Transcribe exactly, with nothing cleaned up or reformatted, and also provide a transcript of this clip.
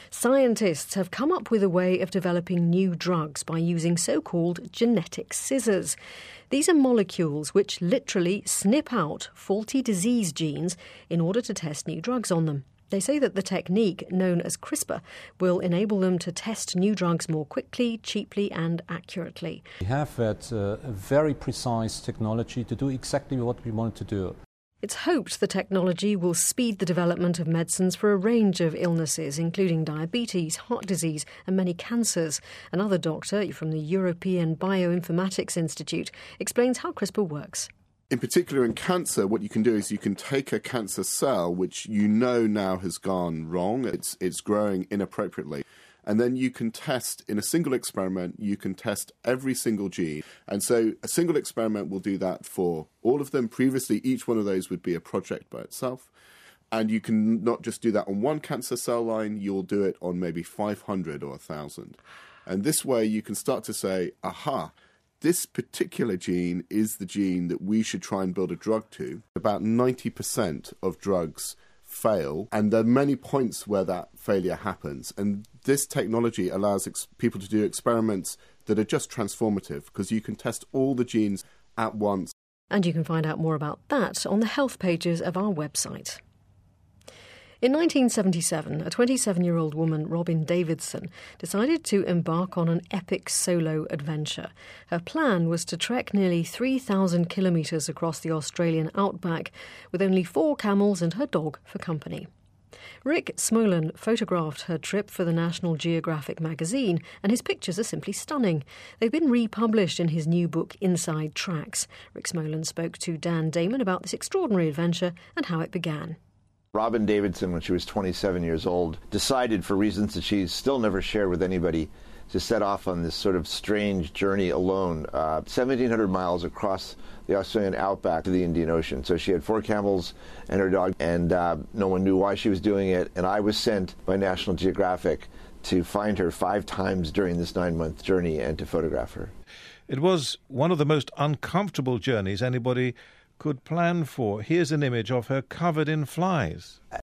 Scientists have come up with a way of developing new drugs by using so-called genetic scissors. These are molecules which literally snip out faulty disease genes in order to test new drugs on them. They say that the technique, known as CRISPR, will enable them to test new drugs more quickly, cheaply and accurately. We have that, uh, a very precise technology to do exactly what we want to do. It's hoped the technology will speed the development of medicines for a range of illnesses, including diabetes, heart disease and many cancers. Another doctor from the European Bioinformatics Institute explains how CRISPR works. In particular, in cancer, what you can do is you can take a cancer cell, which you know now has gone wrong, it's, it's growing inappropriately, and then you can test, in a single experiment, you can test every single gene. And so a single experiment will do that for all of them. Previously, each one of those would be a project by itself. And you can not just do that on one cancer cell line, you'll do it on maybe five hundred or one thousand. And this way you can start to say, aha, this particular gene is the gene that we should try and build a drug to. About ninety percent of drugs fail, and there are many points where that failure happens. And this technology allows ex- people to do experiments that are just transformative, because you can test all the genes at once. And you can find out more about that on the health pages of our website. In nineteen seventy-seven, a twenty-seven-year-old woman, Robin Davidson, decided to embark on an epic solo adventure. Her plan was to trek nearly three thousand kilometres across the Australian outback with only four camels and her dog for company. Rick Smolan photographed her trip for the National Geographic magazine, and his pictures are simply stunning. They've been republished in his new book, Inside Tracks. Rick Smolan spoke to Dan Damon about this extraordinary adventure and how it began. Robin Davidson, when she was twenty-seven years old, decided, for reasons that she's still never shared with anybody, to set off on this sort of strange journey alone, uh, seventeen hundred miles across the Australian outback to the Indian Ocean. So she had four camels and her dog, and uh, no one knew why she was doing it. And I was sent by National Geographic to find her five times during this nine-month journey and to photograph her. It was one of the most uncomfortable journeys anybody could plan for. Here's an image of her covered in flies.